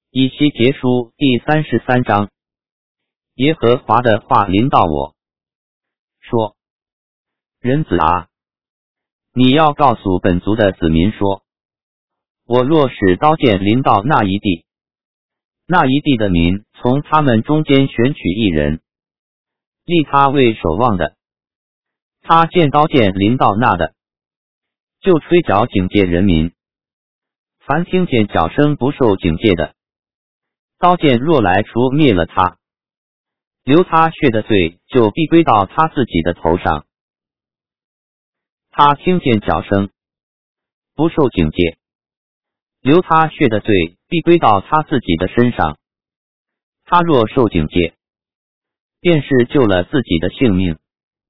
以西结书第33章。耶和华的话临到我，说：人子啊，你要告诉本族的子民说，我若使刀剑临到那一地，那一地的民从他们中间选取一人，立他为守望的，他见刀剑临到那的，就吹角警戒人民。凡听见角声不受警戒的，刀剑若来除灭了他，流他血的罪就必归到他自己的头上。他听见角声不受警戒，流他血的罪必归到他自己的身上。他若受警戒，便是救了自己的性命。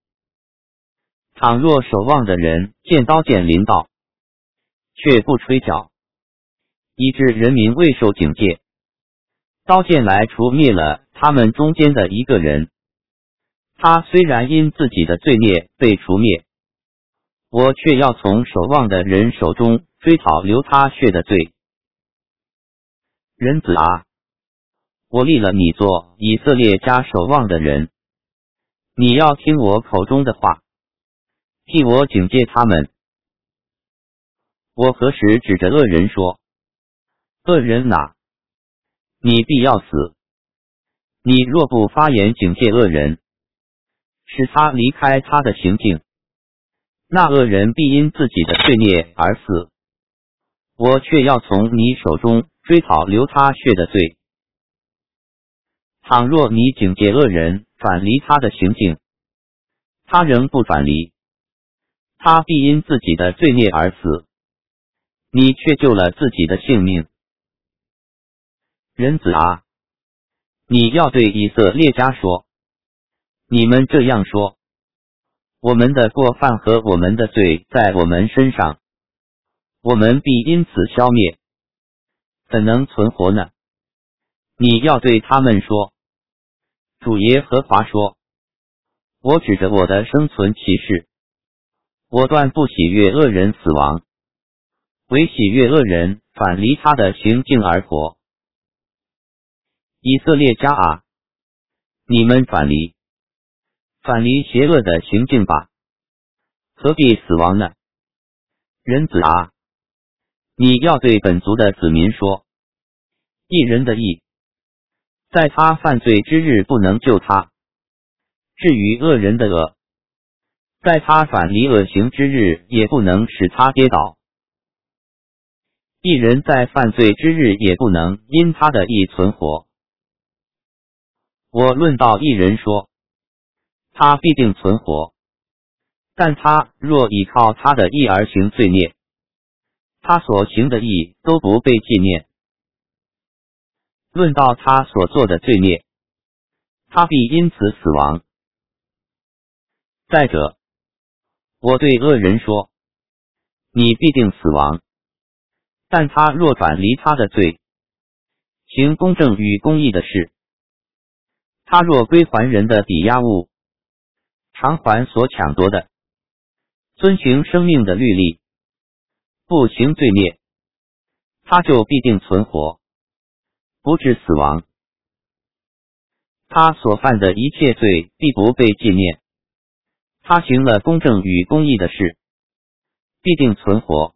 倘若守望的人见刀剑临到，却不吹角，以致人民未受警戒，刀剑来除灭了他们中间的一个人，他虽然因自己的罪孽被除灭，我却要从守望的人手中追讨流他血的罪。人子啊，我立了你做以色列家守望的人，你要听我口中的话，替我警戒他们。我何时指着恶人说，恶人哪，你必要死。你若不发言警戒恶人，使他离开他的行径，那恶人必因自己的罪孽而死，我却要从你手中追讨流他血的罪。倘若你警戒恶人转离他的行径，他仍不转离，他必因自己的罪孽而死，你却救了自己的性命。人子啊，你要对以色列家说，你们这样说，我们的过犯和我们的罪在我们身上，我们必因此消灭，怎能存活呢？你要对他们说，主耶和华说，我指着我的生存启示，我断不喜悦恶人死亡，唯喜悦恶人转离他的行径而活。以色列家啊，你们转离邪恶的行径吧，何必死亡呢？人子啊，你要对本族的子民说，义人的义，在他犯罪之日不能救他；至于恶人的恶，在他转离恶行之日也不能使他跌倒。义人在犯罪之日也不能因他的义存活。我论到义人说，他必定存活，但他若倚靠他的义而行罪孽，他所行的义都不被纪念。论到他所做的罪孽，他必因此死亡。再者，我对恶人说，你必定死亡，但他若转离他的罪，行公正与公义的事，他若归还人的抵押物，偿还所抢夺的，遵行生命的律例，不行罪孽，他就必定存活，不致死亡。他所犯的一切罪必不被纪念，他行了公正与公义的事，必定存活。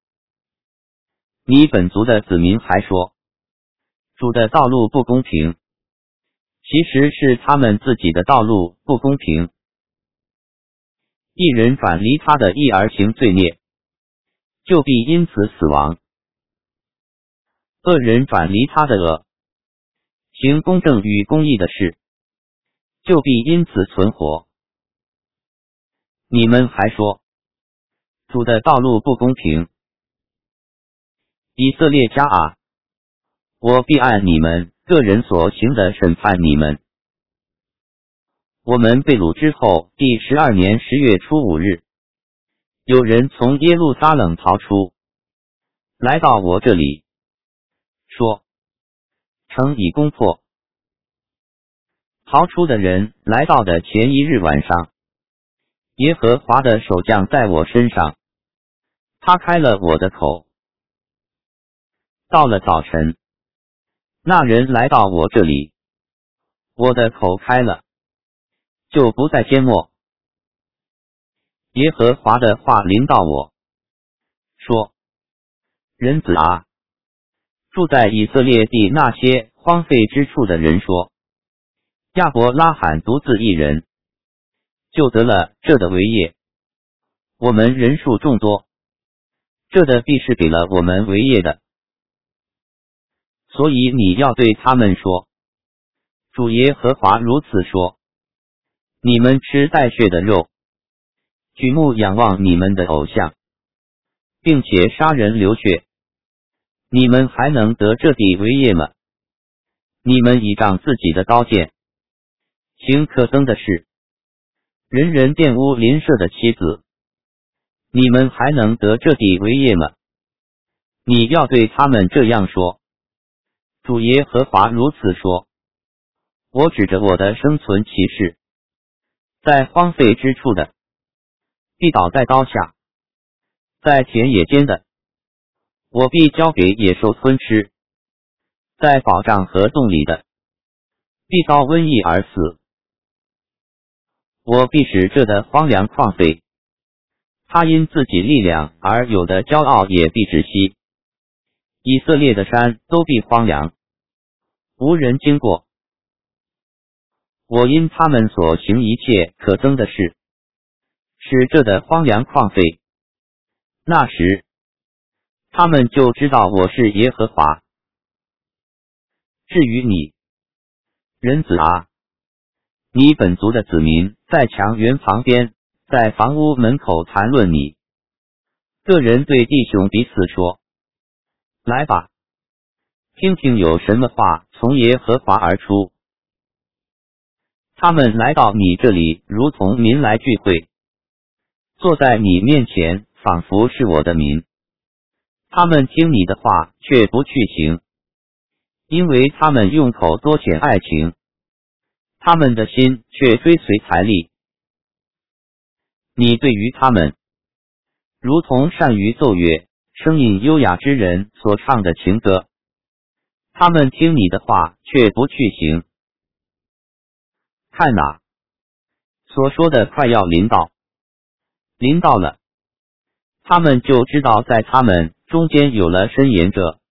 你本族的子民还说，主的道路不公平，其实是他们自己的道路不公平。一人转离他的义而行罪孽，就必因此死亡；恶人转离他的恶，行公正与公义的事，就必因此存活。你们还说，主的道路不公平。以色列家啊，我必按你们个人所行的审判你们。我们被掳之后第12年10月初5日，有人从耶路撒冷逃出，来到我这里，说，城已攻破。逃出的人来到的前一日晚上，耶和华的手降在我身上，他开了我的口。到了早晨， 那人来到我这里，我的口开了，就不再缄默。耶和华的话临到我，说：人子啊，住在以色列地那些荒废之处的人说，亚伯拉罕独自一人，就得了这的为业。我们人数众多，这的必是给了我们为业的。所以你要对他们说，主耶和华如此说：你们吃带血的肉，举目仰望你们的偶像，并且杀人流血，你们还能得这地为业吗？你们倚仗自己的刀剑，行可憎的事，人人玷污邻舍的妻子，你们还能得这地为业吗？你要对他们这样说，主耶和华如此说：我指着我的生存奇事，在荒废之处的必倒在刀下，在田野间的我必交给野兽吞吃，在保障和洞里的必遭瘟疫而死。我必使这的荒凉旷废，他因自己力量而有的骄傲也必止息。以色列的山都必荒凉，无人经过。我因他们所行一切可憎的事，使这的荒凉旷废。那时，他们就知道我是耶和华。至于你，人子啊，你本族的子民在墙垣旁边，在房屋门口谈论你。个人对弟兄彼此说：来吧，听听有什么话从耶和华而出。他们来到你这里，如同民来聚会，坐在你面前，仿佛是我的民。他们听你的话，却不去行，因为他们用口多显爱情，他们的心却追随财力。你对于他们，如同善于奏乐、声音优雅之人所唱的情歌。他们听你的话，却不去行。看哪，所说的快要临到，临到了，他们就知道在他们中间有了申言者，